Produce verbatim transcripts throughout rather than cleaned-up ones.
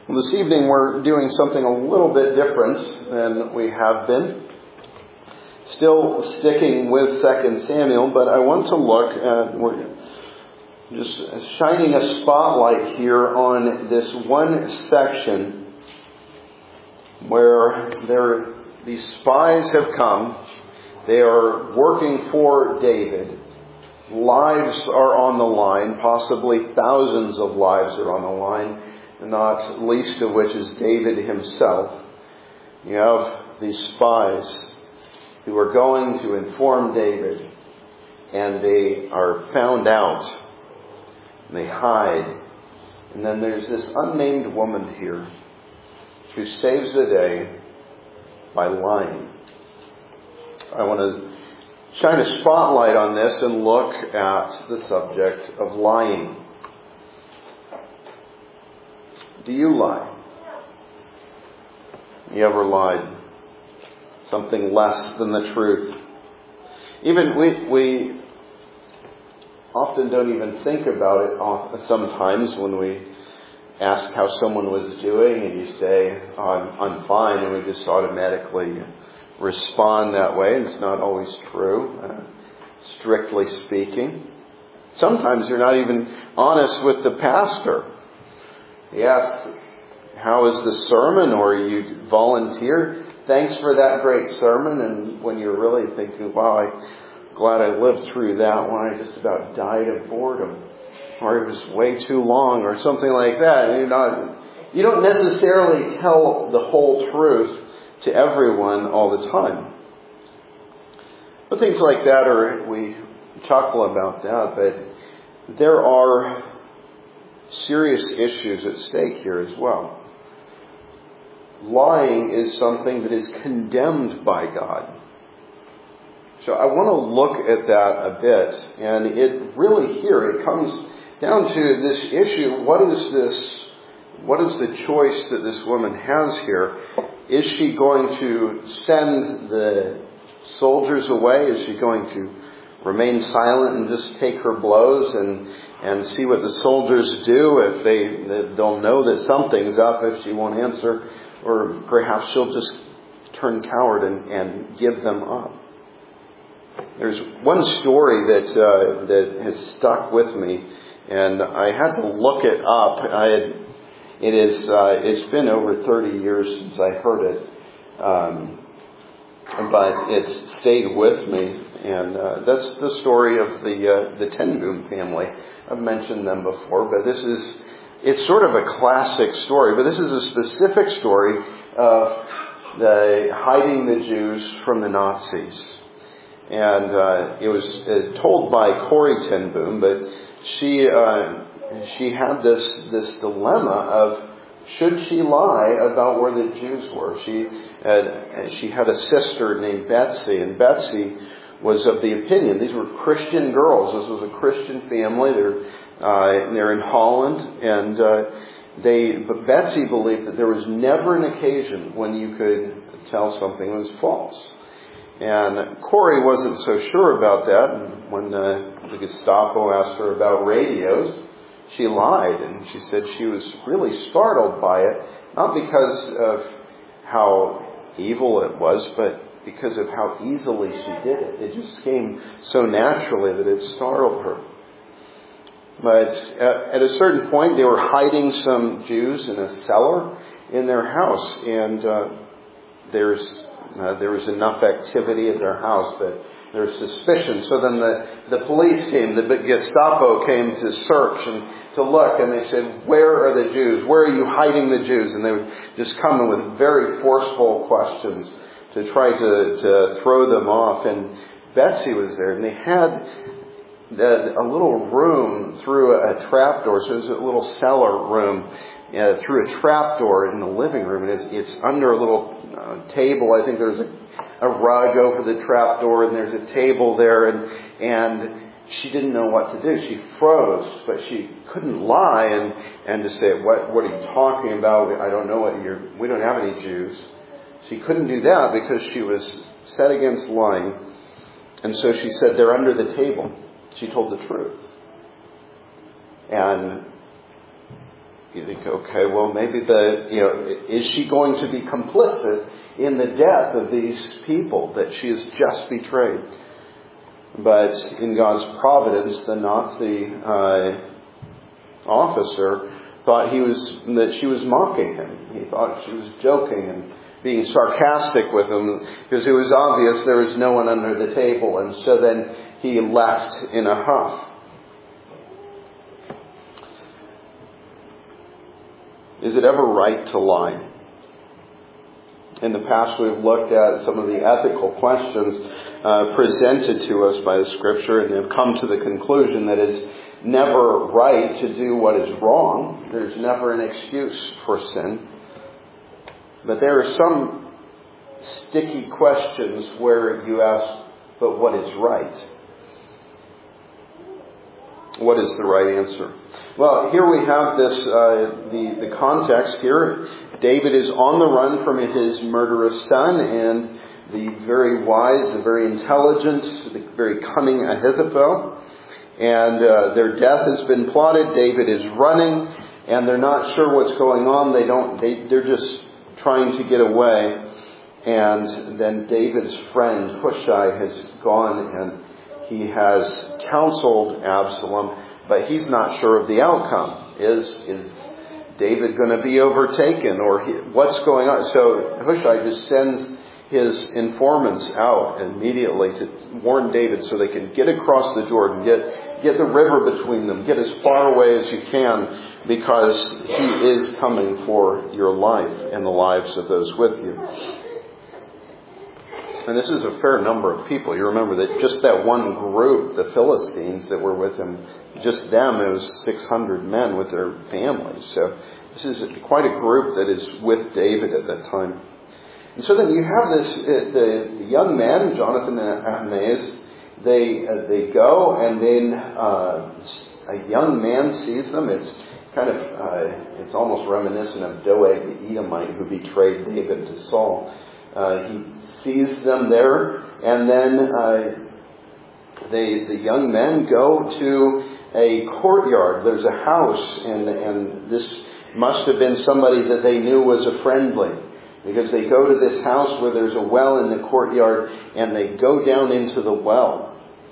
Well, this evening we're doing something a little bit different than we have been. Still sticking with Second Samuel, but I want to look at, we're just shining a spotlight here on this one section where there, these spies have come. They are working for David. Lives are on the line, possibly thousands of lives are on the line, not least of which is David himself. You have these spies who are going to inform David, and they are found out. And they hide. And then there's this unnamed woman here who saves the day by lying. I want to shine a spotlight on this and look at the subject of lying. Do you lie? You ever lied? Something less than the truth. Even we we often don't even think about it sometimes when we ask how someone was doing and you say, oh, I'm, I'm fine, and we just automatically respond that way. It's not always true, uh, strictly speaking. Sometimes you're not even honest with the pastor. He asks, how is the sermon? Or you volunteer, thanks for that great sermon. And when you're really thinking, wow, I'm glad I lived through that one. I just about died of boredom. Or it was way too long or something like that. And you're not, you don't necessarily tell the whole truth to everyone all the time. But things like that are, we chuckle about that, but there are serious issues at stake here as well. Lying is something that is condemned by God. So I want to look at that a bit. And it really here, it comes down to this issue. What is this? What is the choice that this woman has here? Is she going to send the soldiers away? Is she going to remain silent and just take her blows and, and see what the soldiers do? If they, they'll know that something's up if she won't answer. Or perhaps she'll just turn coward and, and give them up. There's one story that uh, that has stuck with me, and I had to look it up. I had, it is uh, it's been over thirty years since I heard it, um, but it's stayed with me, and uh, that's the story of the uh, the Ten Boom family. I've mentioned them before, but this is it's sort of a classic story. But this is a specific story of the hiding the Jews from the Nazis. And uh, it was uh, told by Corrie Ten Boom, but she uh, she had this this dilemma of should she lie about where the Jews were. She had she had a sister named Betsy, and Betsy was of the opinion these were Christian girls. This was a Christian family. They're uh, they're in Holland, and uh, they but Betsy believed that there was never an occasion when you could tell something was false. And Corrie wasn't so sure about that. And when uh, the Gestapo asked her about radios, she lied. And she said she was really startled by it, not because of how evil it was, but because of how easily she did it. It just came so naturally that it startled her. But at a certain point, they were hiding some Jews in a cellar in their house. And uh, there's Uh, there was enough activity at their house that there was suspicion. So then the, the police came, the Gestapo came to search and to look, and they said, where are the Jews? Where are you hiding the Jews? And they would just come in with very forceful questions to try to, to throw them off. And Betsy was there, and they had the, a little room through a trapdoor. So it was a little cellar room uh, through a trapdoor in the living room. And it's, it's under a little Uh, table. I think there's a, a rug over the trapdoor, and there's a table there, and and she didn't know what to do. She froze, but she couldn't lie and, and to say, what what are you talking about? I don't know what you're, we don't have any Jews. She couldn't do that because she was set against lying. And so she said, they're under the table. She told the truth. And you think, okay, well, maybe the, you know, is she going to be complicit in the death of these people that she has just betrayed? But in God's providence, the Nazi uh, officer thought he was that she was mocking him. He thought she was joking and being sarcastic with him, because it was obvious there was no one under the table. And so then he left in a huff. Is it ever right to lie? In the past, we've looked at some of the ethical questions uh, presented to us by the Scripture, and have come to the conclusion that it's never right to do what is wrong. There's never an excuse for sin. But there are some sticky questions where you ask, but what is right? What is the right answer? Well, here we have this, uh, the, the context here. David is on the run from his murderous son, and the very wise, the very intelligent, the very cunning Ahithophel. And uh, their death has been plotted. David is running, and they're not sure what's going on. They don't. They, they're just trying to get away. And then David's friend Hushai has gone, and he has counseled Absalom, but he's not sure of the outcome. Is is David going to be overtaken, or he, what's going on? So Hushai just sends his informants out immediately to warn David so they can get across the Jordan, get get the river between them, get as far away as you can, because he is coming for your life and the lives of those with you. And this is a fair number of people. You remember that just that one group, the Philistines that were with him, just them, it was six hundred men with their families. So this is quite a group that is with David at that time. And so then you have this, uh, the, the young man, Jonathan and Ahimaaz, they, uh, they go, and then uh, a young man sees them. It's kind of, uh, it's almost reminiscent of Doeg the Edomite who betrayed David to Saul. Uh, he sees them there, and then uh, they, the young men go to a courtyard. There's a house, and, and this must have been somebody that they knew was a friendly, because they go to this house where there's a well in the courtyard, and they go down into the well.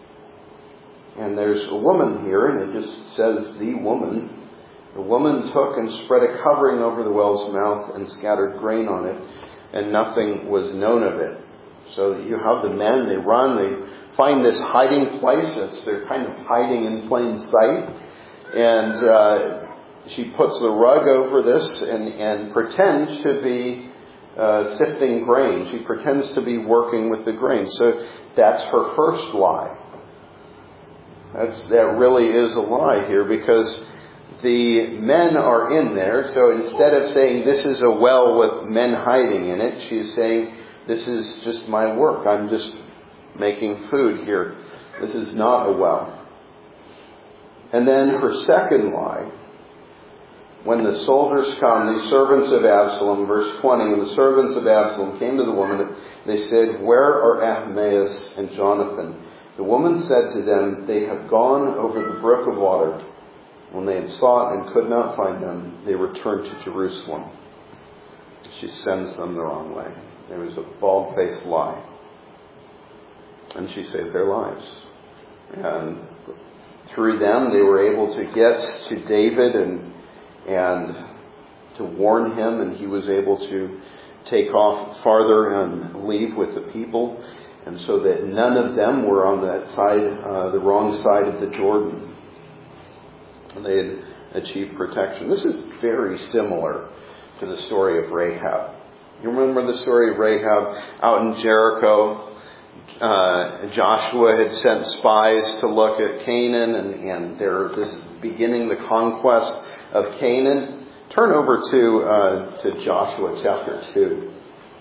And there's a woman here, and it just says, the woman. The woman took and spread a covering over the well's mouth and scattered grain on it, and nothing was known of it. So you have the men, they run, they find this hiding place. It's, they're kind of hiding in plain sight. And uh, she puts the rug over this and, and pretends to be uh, sifting grain. She pretends to be working with the grain. So that's her first lie. That's, that really is a lie here, because the men are in there. So instead of saying this is a well with men hiding in it, she's saying this is just my work. I'm just making food here. This is not a well. And then her second lie, when the soldiers come, the servants of Absalom, verse twenty, when the servants of Absalom came to the woman, they said, "Where are Ahimaaz and Jonathan?" The woman said to them, "They have gone over the brook of water." When they had sought and could not find them, they returned to Jerusalem. She sends them the wrong way. There was a bald-faced lie. And she saved their lives. And through them, they were able to get to David and and to warn him, and he was able to take off farther and leave with the people, and so that none of them were on that side, uh, the wrong side of the Jordan. And they had achieved protection. This is very similar to the story of Rahab. You remember the story of Rahab out in Jericho? Uh, Joshua had sent spies to look at Canaan, and, and they're this is beginning the conquest of Canaan. Turn over to uh, to Joshua chapter two.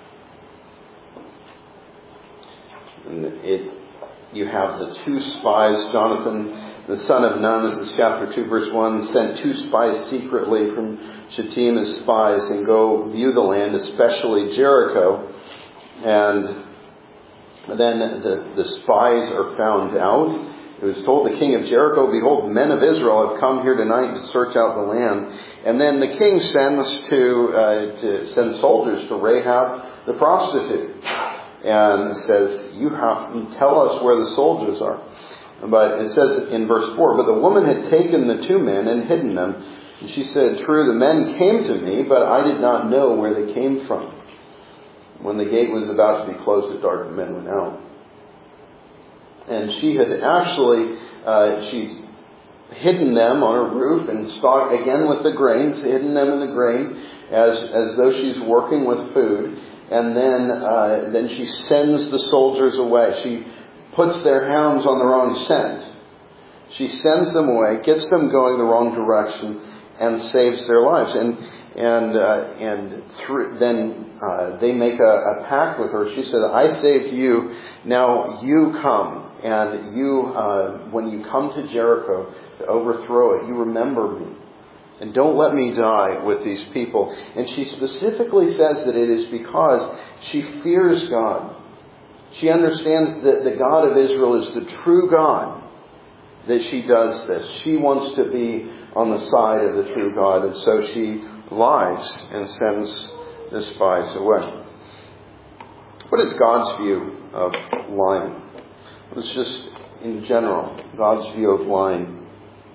And it you have the two spies, Jonathan, the son of Nun, this is chapter two, verse one, sent two spies secretly from Shittim as spies and go view the land, especially Jericho. And then the, the spies are found out. It was told the king of Jericho, behold, men of Israel have come here tonight to search out the land. And then the king sends to, uh, to send soldiers to Rahab the prostitute. And says, you have to tell us where the soldiers are. But it says in verse four, but the woman had taken the two men and hidden them. And she said, true, the men came to me, but I did not know where they came from. When the gate was about to be closed at dark, the men went out. And she had actually, uh, she'd hidden them on her roof and stocked again with the grains, hidden them in the grain as, as though she's working with food. And then, uh, then she sends the soldiers away. She puts their hounds on the wrong scent. She sends them away, gets them going the wrong direction, and saves their lives. And and uh, and through, then uh, they make a, a pact with her. She said, "I saved you. Now you come, and you uh, when you come to Jericho to overthrow it, you remember me, and don't let me die with these people." And she specifically says that it is because she fears God. She understands that the God of Israel is the true God, that she does this. She wants to be on the side of the true God, and so she lies and sends the spies away. What is God's view of lying? It's just, in general, God's view of lying.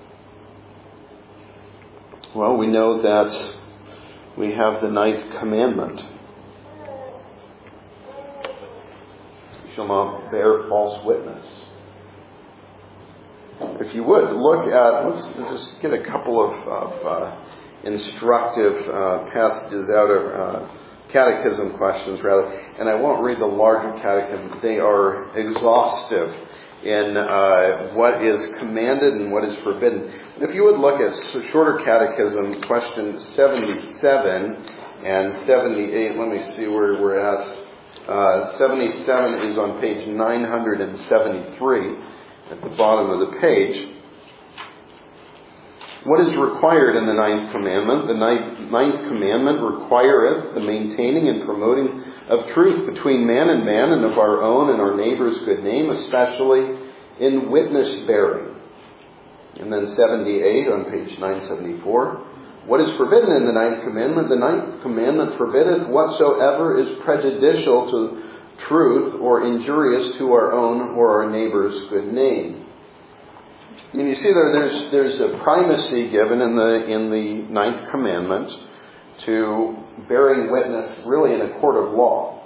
Well, we know that we have the ninth commandment. You shall not bear false witness. If you would, look at, let's just get a couple of, of uh, instructive uh, passages out of uh, catechism questions, rather. And I won't read the larger catechism. They are exhaustive in uh, what is commanded and what is forbidden. If you would look at shorter catechism, question seventy-seven and seventy-eight. Let me see where we're at. Uh, seventy-seven is on page nine hundred seventy-three at the bottom of the page. What is required in the ninth commandment? The ninth, ninth commandment requireth the maintaining and promoting of truth between man and man, and of our own and our neighbor's good name, especially in witness bearing. And then seventy-eight on page nine seventy-four. What is forbidden in the ninth commandment? The ninth commandment forbiddeth whatsoever is prejudicial to truth or injurious to our own or our neighbor's good name. And you see there, there's there's a primacy given in the in the ninth commandment to bearing witness, really in a court of law.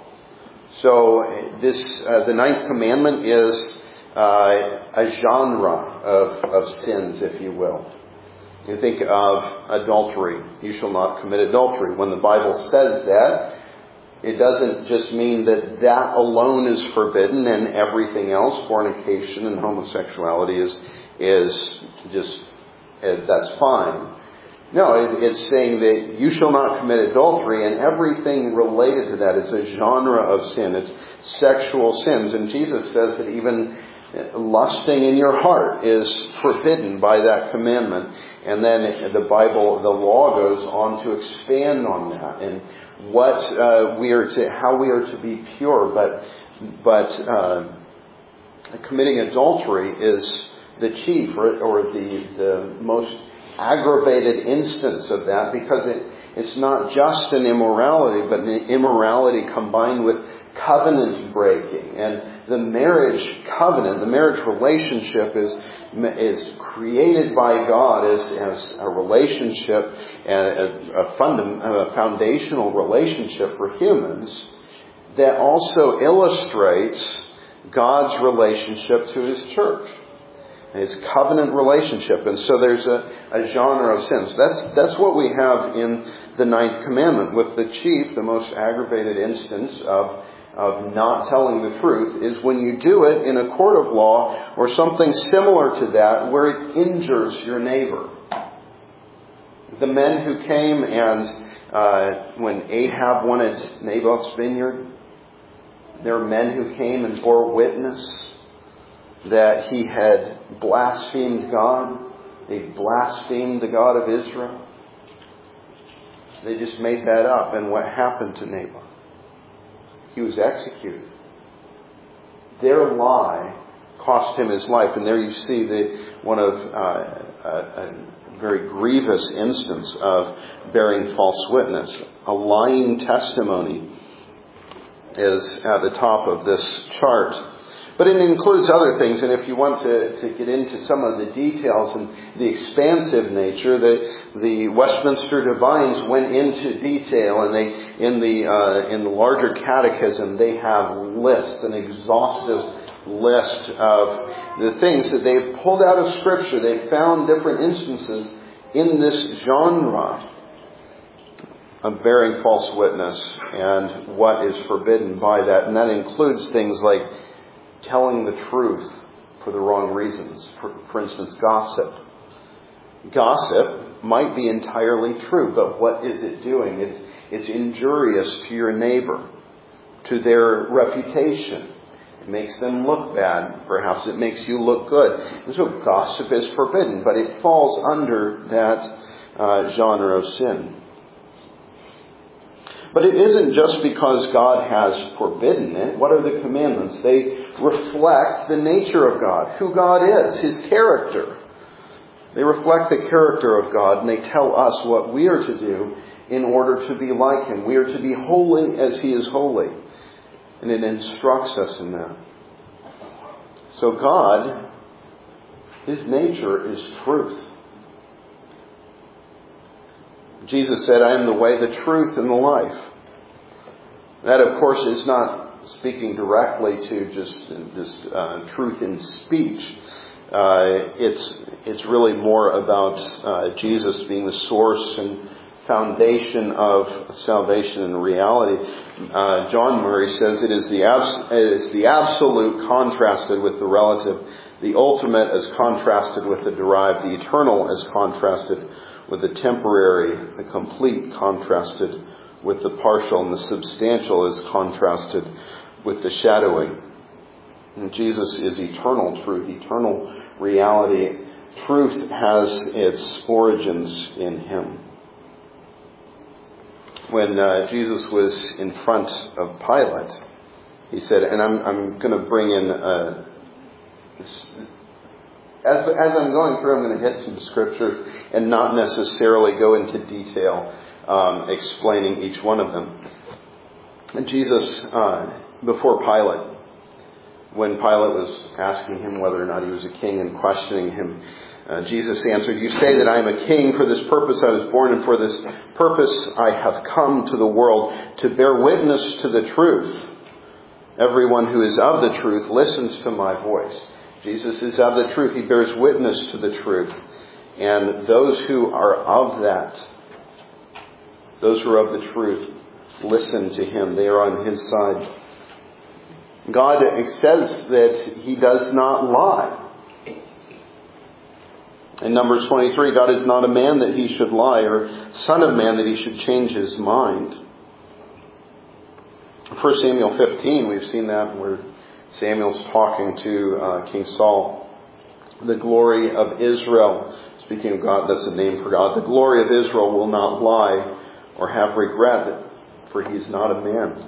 So this uh, the ninth commandment is uh, a genre of of sins, if you will. You think of adultery. You shall not commit adultery. When the Bible says that, it doesn't just mean that that alone is forbidden and everything else, fornication and homosexuality, is is just, that's fine. No, it, it's saying that you shall not commit adultery, and everything related to that is a genre of sin. It's sexual sins. And Jesus says that even lusting in your heart is forbidden by that commandment. And then the Bible, the law goes on to expand on that and what uh, we are to, how we are to be pure. But but uh, committing adultery is the chief or, or the the most aggravated instance of that, because it it's not just an immorality, but an immorality combined with covenant breaking. And the marriage covenant, the marriage relationship is is created by God as, as a relationship, a, a, fundam, a foundational relationship for humans that also illustrates God's relationship to His church. His covenant relationship. And so there's a, a genre of sins. That's that's what we have in the ninth commandment. With the chief, the most aggravated instance of of not telling the truth is when you do it in a court of law or something similar to that where it injures your neighbor. The men who came and uh, when Ahab wanted Naboth's vineyard, there were men who came and bore witness that he had blasphemed God. They blasphemed the God of Israel. They just made that up. And what happened to Naboth? He was executed. Their lie cost him his life. And there you see the one of uh, a, a very grievous instance of bearing false witness. A lying testimony is at the top of this chart. But it includes other things, and if you want to, to get into some of the details and the expansive nature, the, the Westminster Divines went into detail, and they in the uh, in the larger catechism they have lists, an exhaustive list of the things that they've pulled out of Scripture. They've found different instances in this genre of bearing false witness and what is forbidden by that, and that includes things like telling the truth for the wrong reasons. For, for instance, gossip. Gossip might be entirely true, but what is it doing? It's, it's injurious to your neighbor, to their reputation. It makes them look bad. Perhaps it makes you look good. And so gossip is forbidden, but it falls under that uh, genre of sin. But it isn't just because God has forbidden it. What are the commandments? They reflect the nature of God, who God is, His character. They reflect the character of God, and they tell us what we are to do in order to be like Him. We are to be holy as He is holy. And it instructs us in that. So God, His nature is truth. Jesus said, I am the way, the truth, and the life. That, of course, is not speaking directly to just, just uh, truth in speech. Uh, it's it's really more about uh, Jesus being the source and foundation of salvation and reality. Uh, John Murray says it is the abs- it is the absolute contrasted with the relative, the ultimate as contrasted with the derived, the eternal as contrasted with the temporary, the complete contrasted with the partial, and the substantial is contrasted with the shadowy. And Jesus is eternal truth, eternal reality. Truth has its origins in Him. When uh, Jesus was in front of Pilate, he said, and I'm I'm going to bring in uh, this, As, as I'm going through, I'm going to hit some scriptures and not necessarily go into detail um, explaining each one of them. And Jesus, uh, before Pilate, when Pilate was asking him whether or not he was a king and questioning him, uh, Jesus answered, you say that I am a king. For this purpose I was born, and for this purpose I have come to the world, to bear witness to the truth. Everyone who is of the truth listens to my voice. Jesus is of the truth. He bears witness to the truth. And those who are of that, those who are of the truth, listen to Him. They are on His side. God says that He does not lie. In Numbers twenty-three, God is not a man that He should lie, or son of man that He should change His mind. First Samuel fifteen, we've seen that where Samuel's talking to uh, King Saul. The glory of Israel, speaking of God, that's a name for God. The glory of Israel will not lie or have regret, for He is not a man.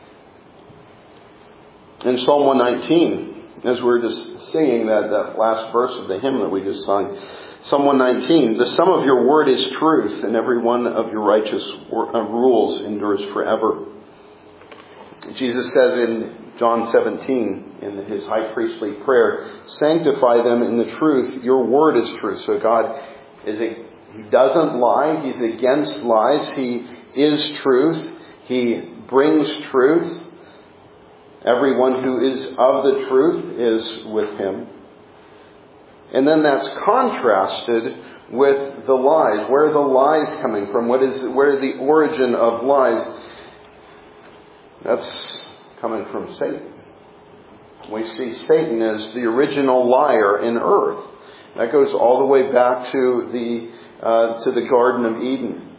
In Psalm one nineteen, as we were just singing that, that last verse of the hymn that we just sung, Psalm one nineteen, the sum of your word is truth, and every one of your righteous rules endures forever. Jesus says in John seventeen, in His high priestly prayer, sanctify them in the truth. Your word is truth. So God is a, He doesn't lie. He's against lies. He is truth. He brings truth. Everyone who is of the truth is with Him. And then that's contrasted with the lies. Where are the lies coming from? What is, where is the origin of lies? That's coming from Satan. We see Satan as the original liar in earth. That goes all the way back to the uh, to the Garden of Eden.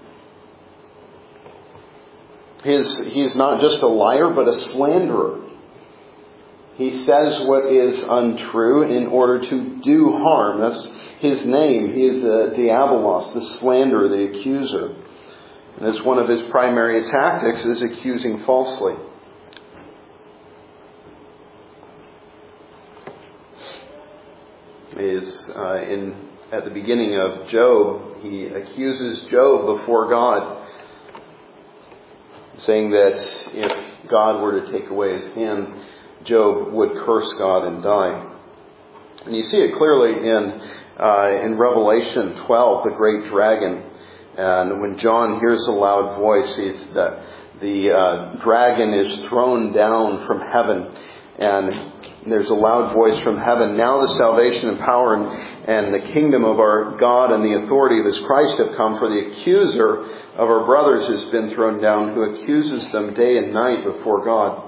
His, he's not just a liar, but a slanderer. He says what is untrue in order to do harm. That's his name. He is the diabolos, the slanderer, the accuser. And as one of his primary tactics is accusing falsely. is uh, in at the beginning of Job. He accuses Job before God, saying that if God were to take away his hand, Job would curse God and die. And you see it clearly in uh, in Revelation twelve, the great dragon. And when John hears a loud voice, he's the, the uh, dragon is thrown down from heaven. And there's a loud voice from heaven. Now the salvation and power and, and the kingdom of our God and the authority of his Christ have come. For the accuser of our brothers has been thrown down, who accuses them day and night before God.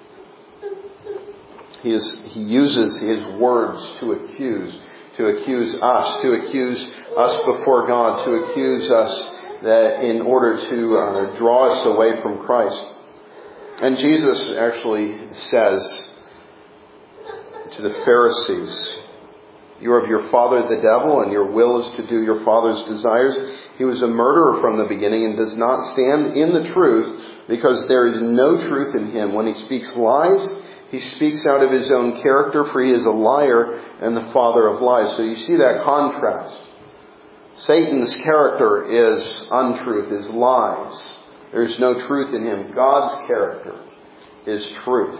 He, is, he uses his words to accuse, to accuse us, to accuse us before God, to accuse us that in order to uh, draw us away from Christ. And Jesus actually says to the Pharisees, "You are of your father the devil, and your will is to do your father's desires. He was a murderer from the beginning and does not stand in the truth, because there is no truth in him. When he speaks lies, he speaks out of his own character, for he is a liar and the father of lies." So you see that contrast. Satan's character is untruth, is lies. There is no truth in him. God's character is truth.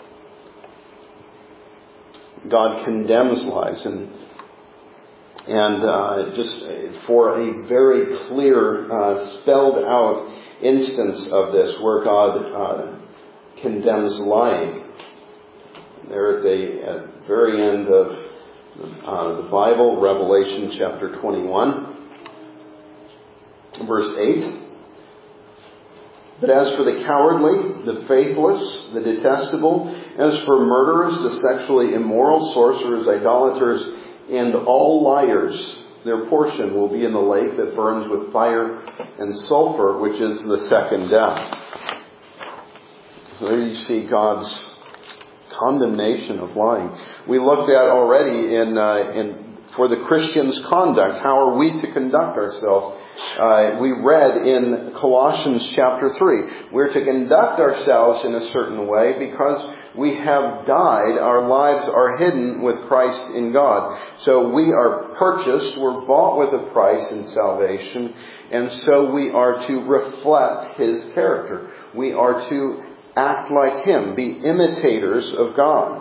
God condemns lies, and and uh, just for a very clear, uh, spelled out instance of this, where God uh, condemns lying. There at the at very end of uh, the Bible, Revelation chapter twenty-one, verse eight. "But as for the cowardly, the faithless, the detestable, as for murderers, the sexually immoral, sorcerers, idolaters, and all liars, their portion will be in the lake that burns with fire and sulfur, which is the second death." So there you see God's condemnation of lying. We looked at already in uh, in for the Christian's conduct. How are we to conduct ourselves? Uh, we read in Colossians chapter three, we're to conduct ourselves in a certain way because we have died. Our lives are hidden with Christ in God. So we are purchased, we're bought with a price in salvation, and so we are to reflect his character. We are to act like him, be imitators of God.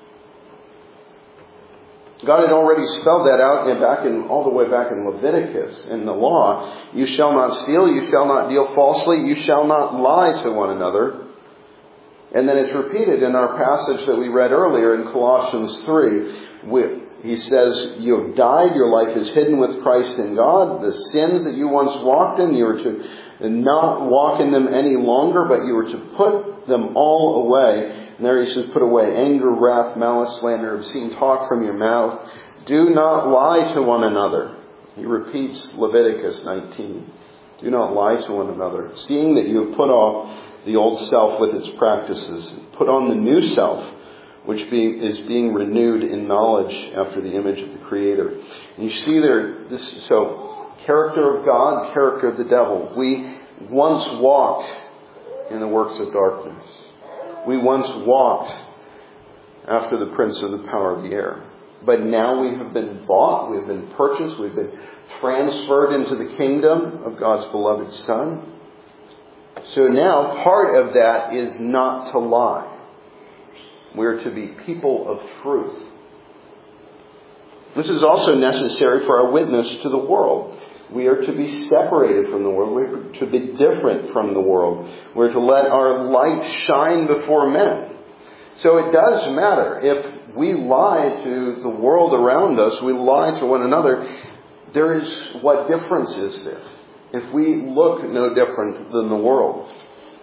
God had already spelled that out in back in all the way back in Leviticus in the law. You shall not steal, you shall not deal falsely, you shall not lie to one another. And then it's repeated in our passage that we read earlier in Colossians three. He says, "You have died, your life is hidden with Christ in God. The sins that you once walked in, you were to not walk in them any longer, but you were to put them all away." And there he says, "Put away anger, wrath, malice, slander, obscene talk from your mouth. Do not lie to one another." He repeats Leviticus nineteen. "Do not lie to one another, seeing that you have put off the old self with its practices. Put on the new self, which being, is being renewed in knowledge after the image of the Creator." And you see there, this so character of God, character of the devil. We once walked in the works of darkness. We once walked after the prince of the power of the air. But now we have been bought, we've been purchased, we've been transferred into the kingdom of God's beloved Son. So now part of that is not to lie. We're to be people of truth. This is also necessary for our witness to the world. We are to be separated from the world. We're to be different from the world. We're to let our light shine before men. So it does matter. If we lie to the world around us, we lie to one another, there is, what difference is there? If we look no different than the world.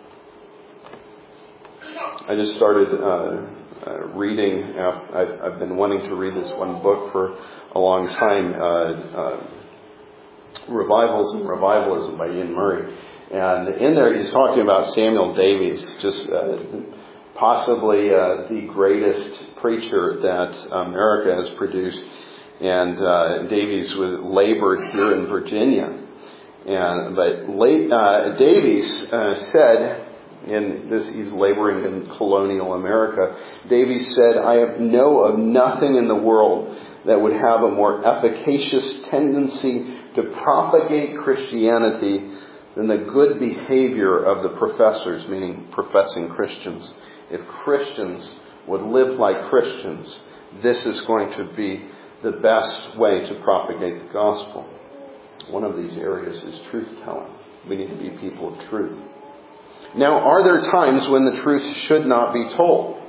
I just started uh, uh, reading, uh, I've, I've been wanting to read this one book for a long time, uh, uh, Revivals and Revivalism by Ian Murray. And in there he's talking about Samuel Davies, just uh, possibly uh, the greatest preacher that America has produced. And uh, Davies was labored here in Virginia. And but late, uh, Davies uh, said, in this, he's laboring in colonial America. Davies said, "I have know of nothing in the world that would have a more efficacious tendency to propagate Christianity than the good behavior of the professors, meaning professing Christians. If Christians would live like Christians, this is going to be the best way to propagate the gospel. One of these areas is truth-telling. We need to be people of truth. Now, are there times when the truth should not be told?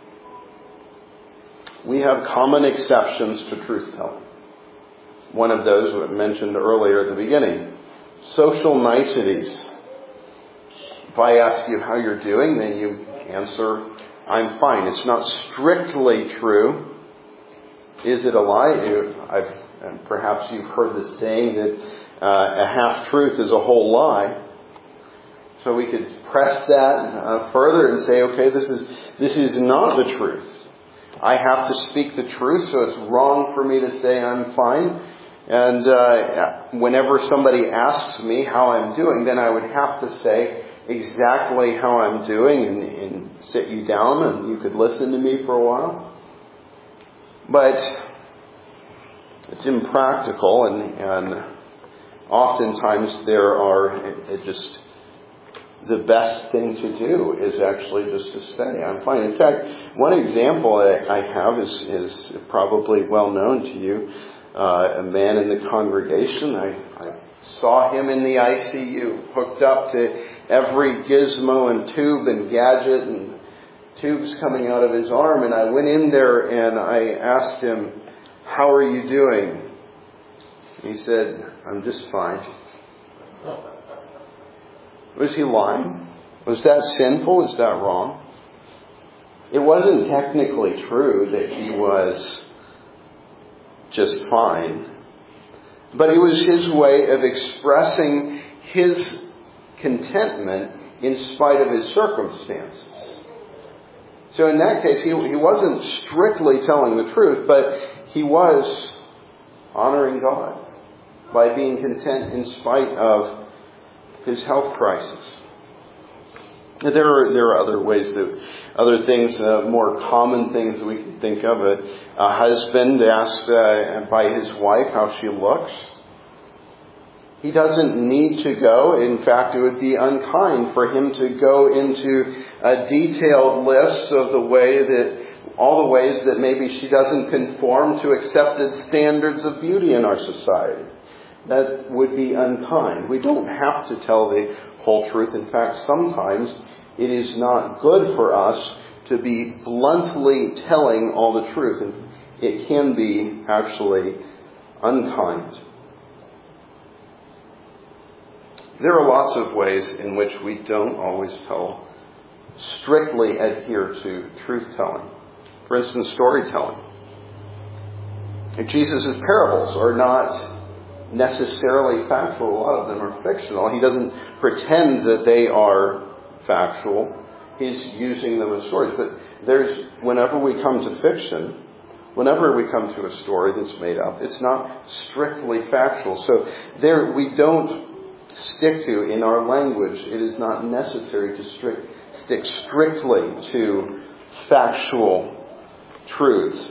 We have common exceptions to truth-telling. One of those was mentioned earlier at the beginning. Social niceties. If I ask you how you're doing, then you answer, I'm fine. It's not strictly true. Is it a lie? I've, perhaps you've heard the saying that uh, a half-truth is a whole lie. So we could press that uh, further and say, okay, this is this is not the truth. I have to speak the truth, so it's wrong for me to say I'm fine. And uh, whenever somebody asks me how I'm doing, then I would have to say exactly how I'm doing and, and sit you down and you could listen to me for a while. But it's impractical, and, and oftentimes there are, it, it just, the best thing to do is actually just to say, I'm fine. In fact, one example I have is, is probably well known to you. Uh, a man in the congregation, I, I saw him in the I C U, hooked up to every gizmo and tube and gadget and tubes coming out of his arm. And I went in there and I asked him, how are you doing? He said, I'm just fine. Was he lying? Was that sinful? Was that wrong? It wasn't technically true that he was just fine, but it was his way of expressing his contentment in spite of his circumstances. So in that case, he, he wasn't strictly telling the truth, but he was honoring God by being content in spite of his health crisis. There are there are other ways that other things, uh, more common things that we can think of. A, a husband asked uh, by his wife how she looks. He doesn't need to go. In fact, it would be unkind for him to go into a detailed list of the way that all the ways that maybe she doesn't conform to accepted standards of beauty in our society. That would be unkind. We don't have to tell the whole truth. In fact, sometimes it is not good for us to be bluntly telling all the truth. And it can be actually unkind. There are lots of ways in which we don't always tell, strictly adhere to truth-telling. For instance, storytelling. Jesus' parables are not necessarily factual. A lot of them are fictional. He doesn't pretend that they are factual. He's using them as stories. But there's, whenever we come to fiction, whenever we come to a story that's made up, it's not strictly factual. So there, we don't stick to, in our language, it is not necessary to strict, stick strictly to factual truth.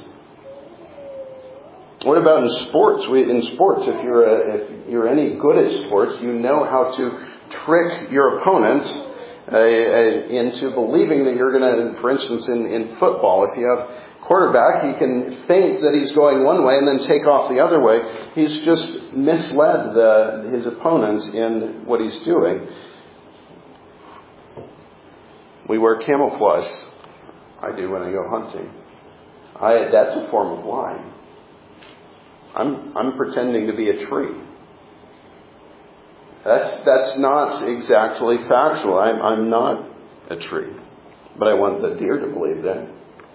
What about in sports? We, in sports, if you're a, if you're any good at sports, you know how to trick your opponent uh, into believing that you're going to, for instance, in, in football, if you have quarterback, he can think that he's going one way and then take off the other way. He's just misled the, his opponent in what he's doing. We wear camouflage. I do when I go hunting. I, that's a form of lying. I'm I'm pretending to be a tree. That's that's not exactly factual. I'm I'm not a tree, but I want the deer to believe that.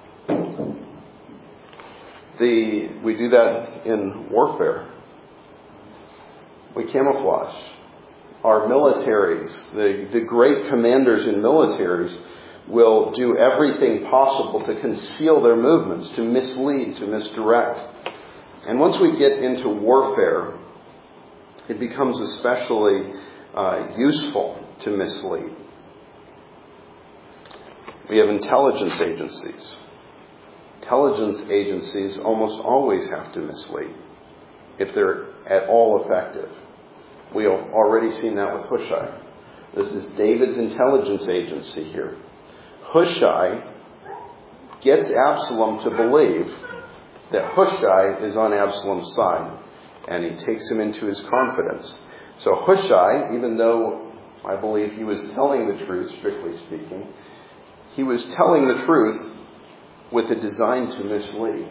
The we do that in warfare. We camouflage. Our militaries, the the great commanders in militaries, will do everything possible to conceal their movements, to mislead, to misdirect. And once we get into warfare, it becomes especially uh, useful to mislead. We have intelligence agencies. intelligence agencies almost always have to mislead if they're at all effective. We have already seen that with Hushai. This is David's intelligence agency here. Hushai gets Absalom to believe that Hushai is on Absalom's side, and he takes him into his confidence. So Hushai, even though I believe he was telling the truth, strictly speaking, he was telling the truth with a design to mislead.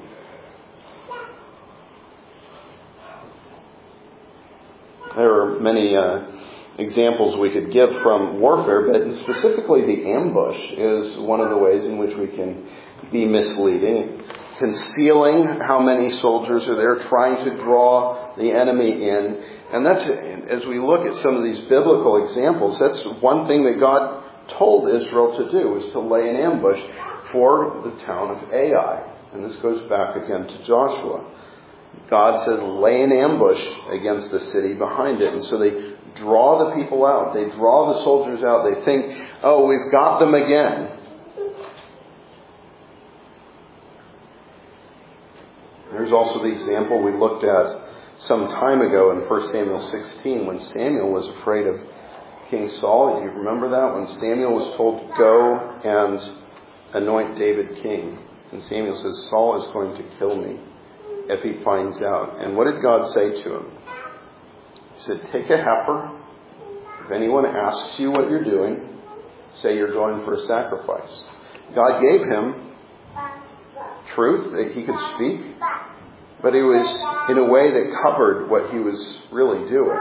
There are many uh, examples we could give from warfare, but specifically the ambush is one of the ways in which we can be misleading. Concealing how many soldiers are there, trying to draw the enemy in. And that's, as we look at some of these biblical examples, that's one thing that God told Israel to do, was to lay an ambush for the town of Ai. And this goes back again to Joshua. God says, lay an ambush against the city behind it. And so they draw the people out. They draw the soldiers out. They think, oh, we've got them again. There's also the example we looked at some time ago in First Samuel sixteen, when Samuel was afraid of King Saul. You remember that? When Samuel was told to go and anoint David king. And Samuel says, Saul is going to kill me if he finds out. And what did God say to him? He said, take a heifer. If anyone asks you what you're doing, say you're going for a sacrifice. God gave him truth that he could speak, but it was in a way that covered what he was really doing.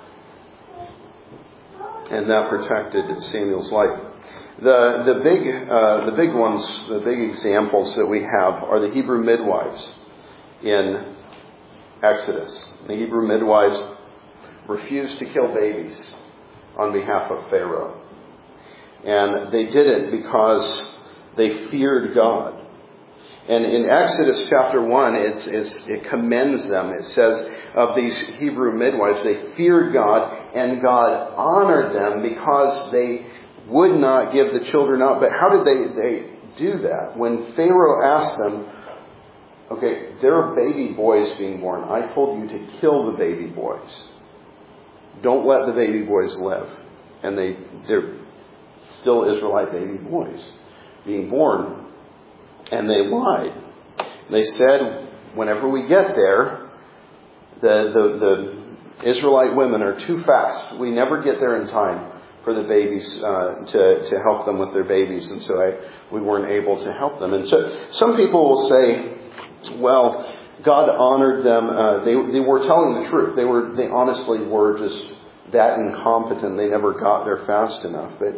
And that protected Samuel's life. The the big uh, the big ones, the big examples that we have are the Hebrew midwives in Exodus. The Hebrew midwives refused to kill babies on behalf of Pharaoh. And they did it because they feared God. And in Exodus chapter one, it's, it's, it commends them. It says of these Hebrew midwives, they feared God, and God honored them because they would not give the children up. But how did they, they do that? When Pharaoh asked them, okay, there are baby boys being born. I told you to kill the baby boys. Don't let the baby boys live. And they, they're still Israelite baby boys being born. And they lied. They said, whenever we get there, the, the, the Israelite women are too fast. We never get there in time for the babies, uh, to, to help them with their babies. And so I, we weren't able to help them. And so some people will say, well, God honored them. Uh, they, they were telling the truth. They were, they honestly were just that incompetent. They never got there fast enough. But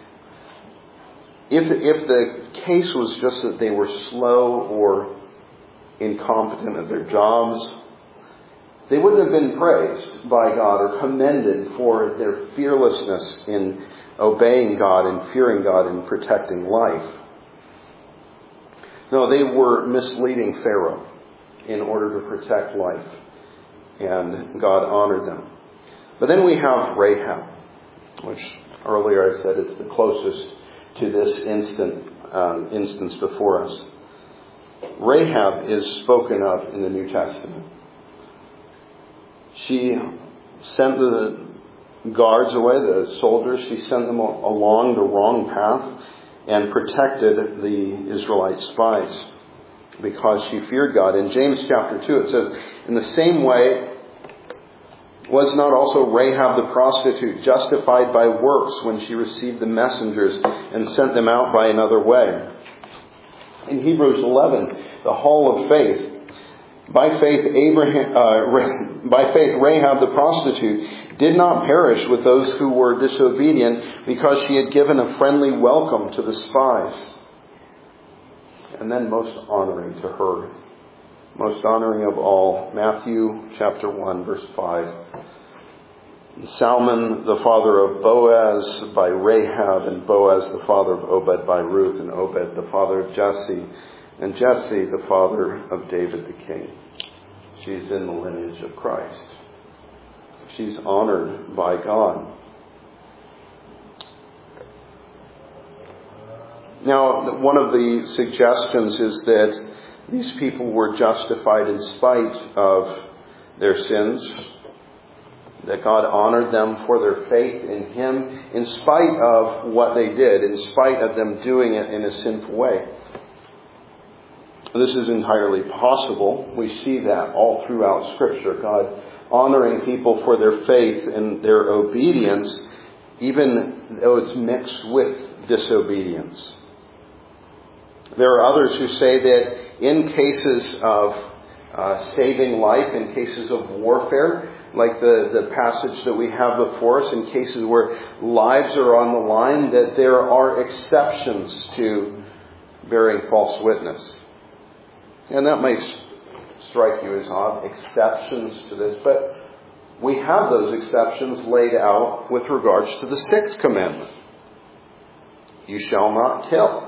If if the case was just that they were slow or incompetent at their jobs, they wouldn't have been praised by God or commended for their fearlessness in obeying God and fearing God and protecting life. No, they were misleading Pharaoh in order to protect life, and God honored them. But then we have Rahab, which earlier I said is the closest to this instant um, instance before us. Rahab is spoken of in the New Testament. She sent the guards away, the soldiers. She sent them along the wrong path and protected the Israelite spies because she feared God. In James chapter two it says, in the same way, was not also Rahab the prostitute justified by works when she received the messengers and sent them out by another way? In Hebrews eleven, the hall of faith, by faith Abraham, uh, by faith Rahab the prostitute did not perish with those who were disobedient because she had given a friendly welcome to the spies. And then most honoring to her, most honoring of all, Matthew chapter one, verse five. Salmon, the father of Boaz, by Rahab, and Boaz, the father of Obed, by Ruth, and Obed, the father of Jesse, and Jesse, the father of David the king. She's in the lineage of Christ. She's honored by God. Now, one of the suggestions is that These people were justified in spite of their sins, that God honored them for their faith in Him in spite of what they did, in spite of them doing it in a sinful way. This is entirely possible. We see that all throughout Scripture. God honoring people for their faith and their obedience, even though it's mixed with disobedience. There are others who say that in cases of uh, saving life, in cases of warfare, like the, the passage that we have before us, in cases where lives are on the line, that there are exceptions to bearing false witness. And that may strike you as odd, exceptions to this, but we have those exceptions laid out with regards to the sixth commandment. You shall not kill.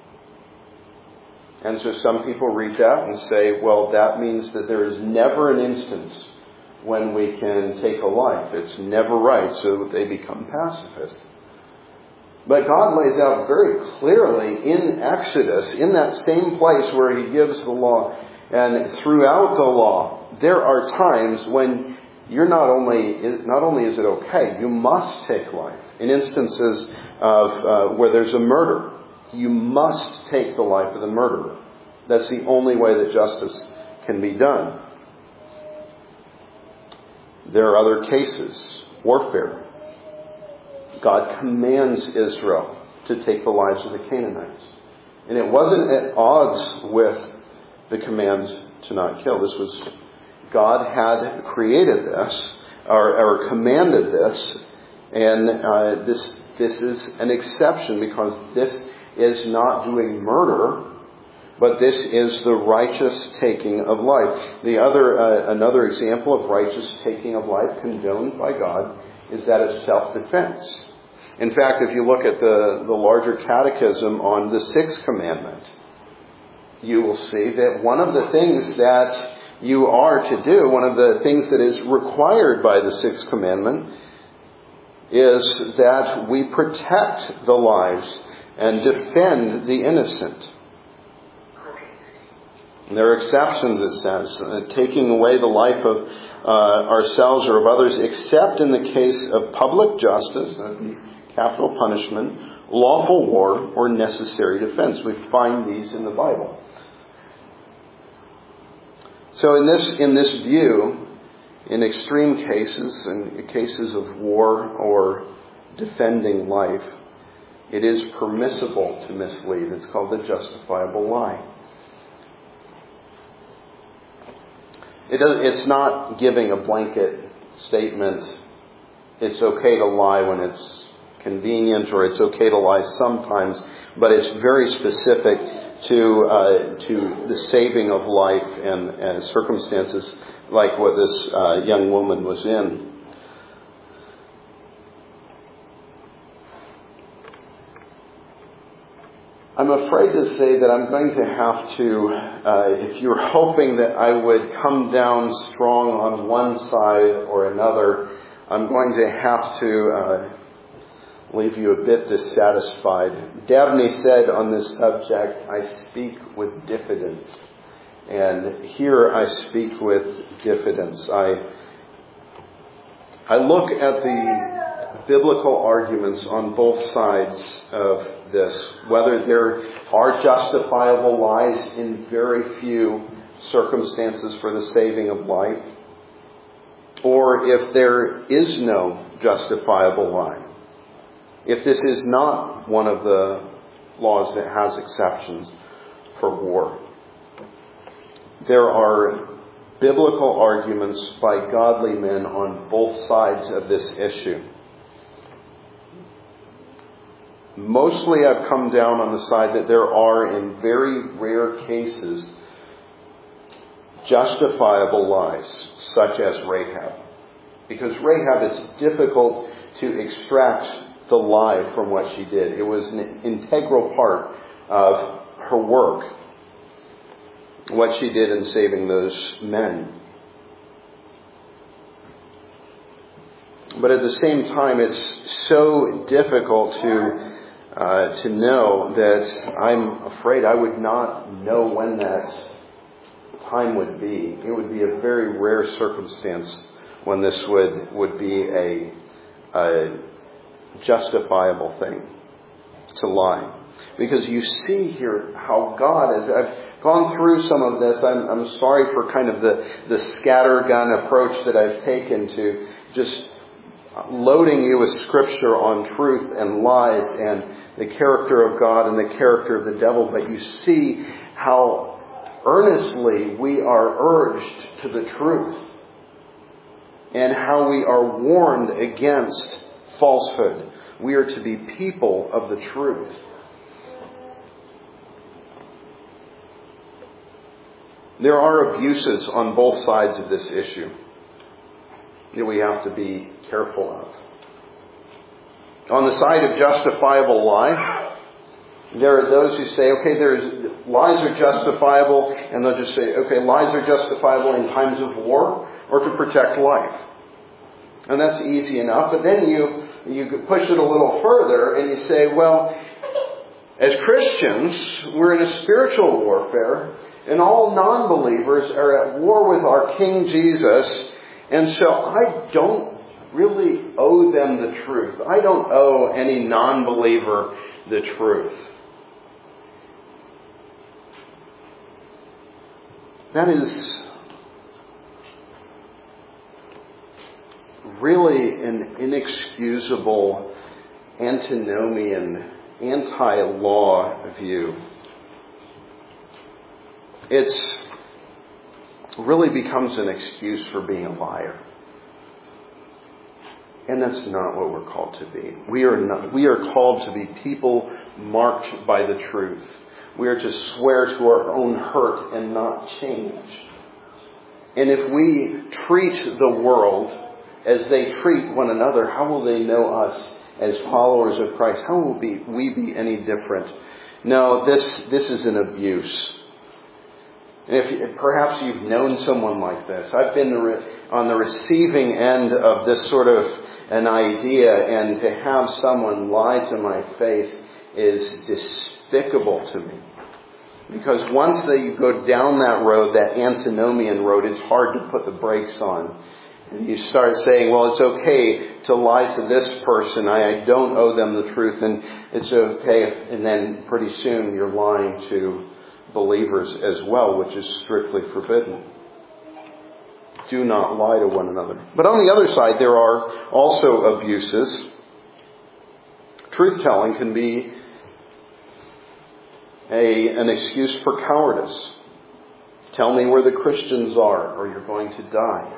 And so some people read that and say, well, that means that there is never an instance when we can take a life. It's never right, so they become pacifists. But God lays out very clearly in Exodus, in that same place where He gives the law, and throughout the law, there are times when you're not only, not only is it okay, you must take life. In instances of uh, where there's a murder, you must take the life of the murderer. That's the only way that justice can be done. There are other cases, warfare. God commands Israel to take the lives of the Canaanites. And it wasn't at odds with the command to not kill. This was, God had created this, or, or commanded this, and uh, this this is an exception because this is not doing murder, but this is the righteous taking of life. The other, uh, another example of righteous taking of life condoned by God is that of self-defense. In fact, if you look at the, the larger catechism on the sixth commandment, you will see that one of the things that you are to do, one of the things that is required by the sixth commandment, is that we protect the lives and defend the innocent. And there are exceptions, it says, uh, taking away the life of uh, ourselves or of others, except in the case of public justice, uh, capital punishment, lawful war, or necessary defense. We find these in the Bible. So in this in this view, in extreme cases, in cases of war or defending life, it is permissible to mislead. It's called the justifiable lie. It does, it's not giving a blanket statement, it's okay to lie when it's convenient, or it's okay to lie sometimes, but it's very specific to uh, to the saving of life and, and circumstances like what this uh, young woman was in. I'm afraid to say that I'm going to have to, uh, if you're hoping that I would come down strong on one side or another, I'm going to have to uh, leave you a bit dissatisfied. Dabney said on this subject, I speak with diffidence. And here I speak with diffidence. I, I look at the biblical arguments on both sides of this, whether there are justifiable lies in very few circumstances for the saving of life, or if there is no justifiable lie. If this is not one of the laws that has exceptions for war. There are biblical arguments by godly men on both sides of this issue. Mostly I've come down on the side that there are, in very rare cases, justifiable lies, such as Rahab. Because Rahab, it's difficult to extract the lie from what she did. It was an integral part of her work, what she did in saving those men. But at the same time, it's so difficult to uh, to know that I'm afraid I would not know when that time would be, it would be a very rare circumstance when this would, would be a, a justifiable thing to lie. Because you see here how God is. I've gone through some of this. I'm, I'm sorry for kind of the, the scattergun approach that I've taken to just loading you with Scripture on truth and lies and the character of God and the character of the devil. But you see how earnestly we are urged to the truth and how we are warned against falsehood. We are to be people of the truth. There are abuses on both sides of this issue that we have to be careful of. On the side of justifiable lie, there are those who say, okay, there's lies are justifiable, and they'll just say, okay, lies are justifiable in times of war or to protect life. And that's easy enough. But then you, you push it a little further and you say, well, as Christians, we're in a spiritual warfare, and all non-believers are at war with our King Jesus, and so I don't really owe them the truth. I don't owe any non-believer the truth. That is really an inexcusable antinomian, anti-law view. It's really becomes an excuse for being a liar. And that's not what we're called to be. We are not, we are called to be people marked by the truth. We are to swear to our own hurt and not change. And if we treat the world as they treat one another, how will they know us as followers of Christ? How will we, we be any different? No, this, this is an abuse. And if perhaps you've known someone like this, I've been on the receiving end of this sort of an idea, and to have someone lie to my face is despicable to me. Because once that you go down that road, that antinomian road, it's hard to put the brakes on. And you start saying, well, it's okay to lie to this person. I, I don't owe them the truth, and it's okay. And then pretty soon you're lying to believers as well, which is strictly forbidden. Do not lie to one another. But on the other side, there are also abuses. Truth-telling can be a, an excuse for cowardice. Tell me where the Christians are, or you're going to die.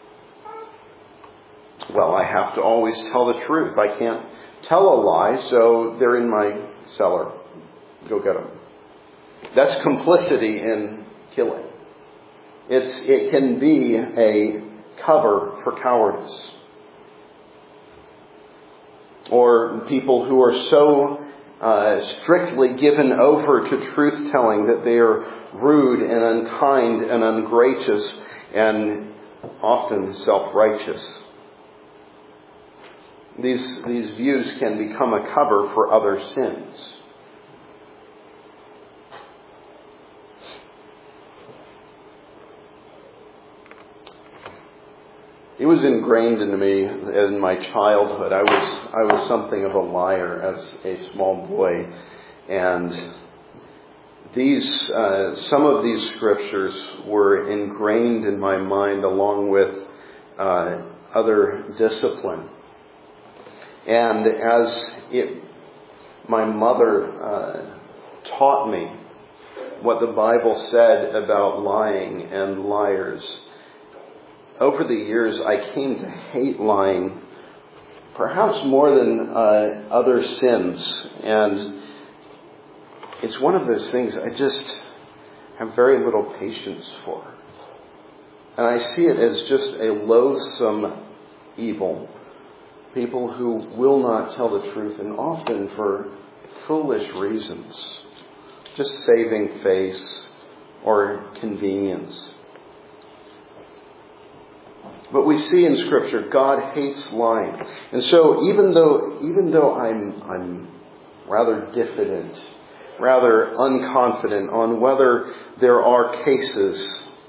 Well, I have to always tell the truth. I can't tell a lie, so they're in my cellar. Go get them. That's complicity in killing. It's, it can be a cover for cowardice. Or people who are so uh, strictly given over to truth-telling that they are rude and unkind and ungracious and often self-righteous. These, these views can become a cover for other sins. It was ingrained into me in my childhood. I was I was something of a liar as a small boy, and these uh, some of these scriptures were ingrained in my mind along with uh, other discipline. And as it, my mother uh, taught me what the Bible said about lying and liars, over the years, I came to hate lying, perhaps more than uh, other sins. And it's one of those things I just have very little patience for. And I see it as just a loathsome evil. People who will not tell the truth, and often for foolish reasons. Just saving face or convenience. But we see in Scripture, God hates lying. And so even though even though I'm I'm rather diffident, rather unconfident on whether there are cases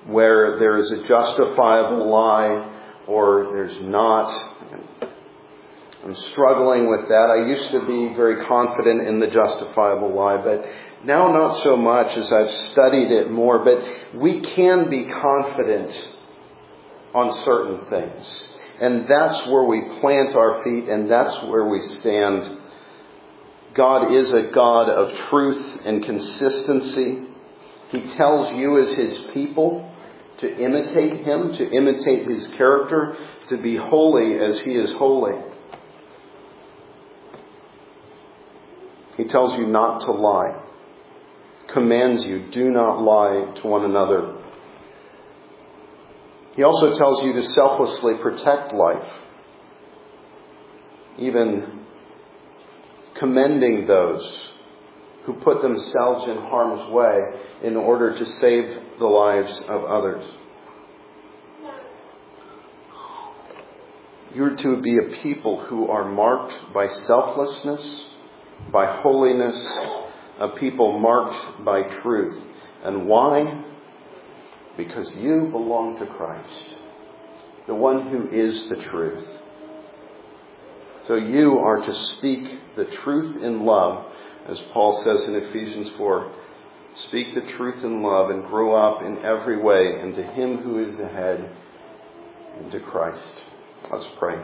where there is a justifiable lie or there's not. I'm struggling with that. I used to be very confident in the justifiable lie, but now not so much as I've studied it more. But we can be confident on certain things. And that's where we plant our feet, and that's where we stand. God is a God of truth and consistency. He tells you as His people to imitate Him, to imitate His character, to be holy as He is holy. He tells you not to lie. Commands you, do not lie to one another. He also tells you to selflessly protect life. Even commending those who put themselves in harm's way in order to save the lives of others. You're to be a people who are marked by selflessness, by holiness, a people marked by truth. And why? Because you belong to Christ, the one who is the truth. So you are to speak the truth in love, as Paul says in Ephesians four. Speak the truth in love and grow up in every way into Him who is the head, into Christ. Let's pray.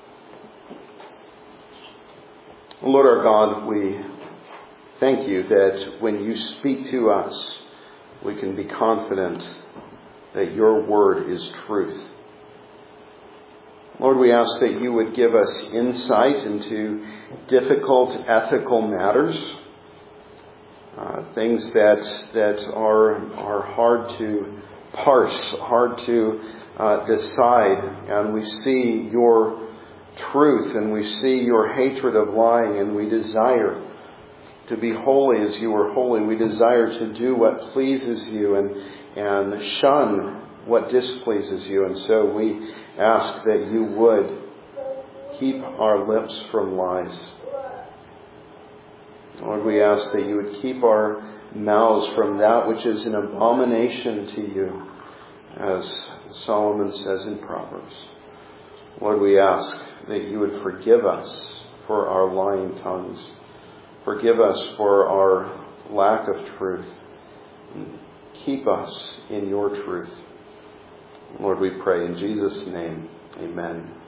Lord our God, we thank you that when you speak to us, we can be confident that your word is truth. Lord, we ask that you would give us insight into difficult ethical matters, uh, things that that are are hard to parse, hard to uh, decide, and we see your truth and we see your hatred of lying, and we desire to be holy as you are holy. We desire to do what pleases you and and shun what displeases you. And so we ask that you would keep our lips from lies. Lord, we ask that you would keep our mouths from that which is an abomination to you, as Solomon says in Proverbs. Lord, we ask that you would forgive us for our lying tongues. Forgive us for our lack of truth. Keep us in your truth. Lord, we pray in Jesus' name. Amen.